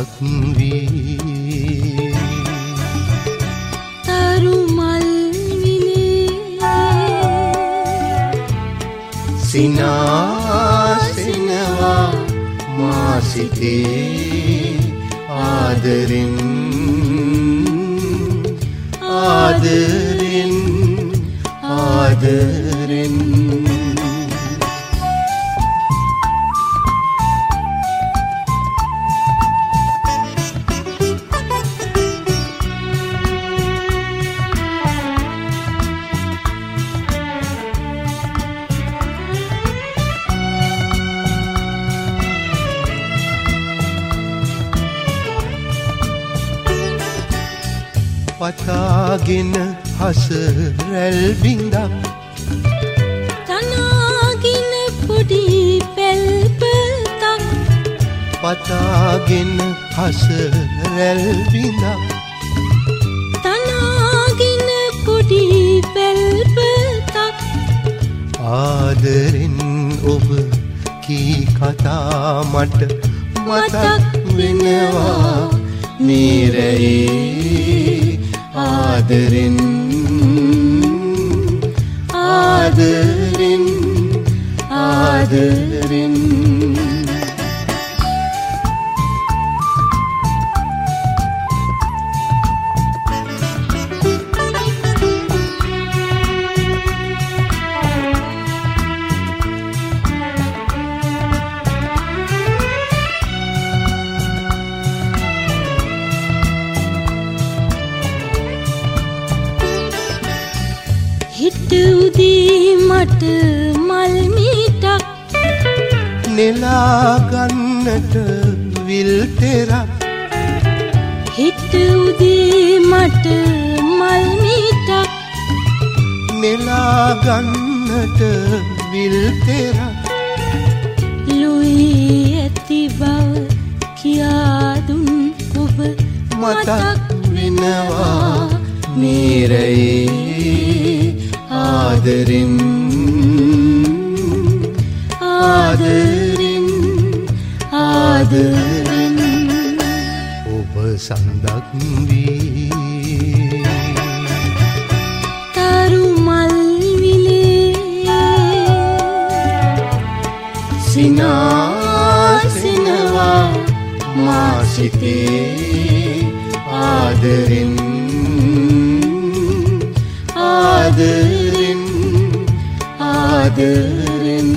සඳක් වී තරුමල් විලේ සිනාසෙනවා මා සිතේ ආදරෙන් ආදරෙන් ආදරෙන් පතාගෙන හස රැල් බිඳක් තනාගෙන පොඩි පැල්පතක් පතාගෙන හස රැල් බිඳක් තනාගෙන පොඩි පැල්පතක් ආදරෙන් ඔබ කී කතා මට මතක් වෙනවා මේ රැයේ ආදරෙන් ආදරෙන් ආදරෙන් හිට උදී මට මල් මීටක් නෙලා ගන්නට විල් තෙරක් හිට උදී මට මල් මීටක් නෙලා ගන්නට විල් තෙරක් ලුයි ඇති බව කියා දුන් ඔබ මතක් වෙනවා මේ රැයේ ආදරෙන් ආදරෙන් ආදරෙන් ඔබ සඳක් වී තරුමල් විලේ සිනාසෙනවා මා සිතේ ආදරෙන් ආදරෙන් ආදරෙන්